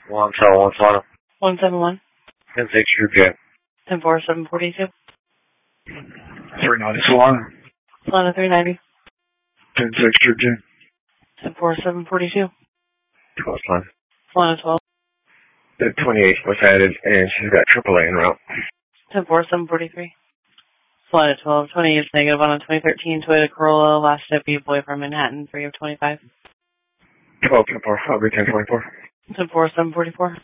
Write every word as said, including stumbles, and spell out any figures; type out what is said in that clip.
One seven one Solana. One seven one. Ten six True J. Ten four seven forty two. Three ninety Solana. Solana three ninety. Ten six True J. Ten four seven forty two. Twelve Solana. Solana twelve. The twenty-eight was added, and she's got triple A en route. Ten four seven forty three. Solana twelve. Twenty is negative on a twenty thirteen Toyota Corolla. Last debut boy from Manhattan. Three of twenty five. Twelve ten four. I'll be ten twenty four. Ten four seven forty four.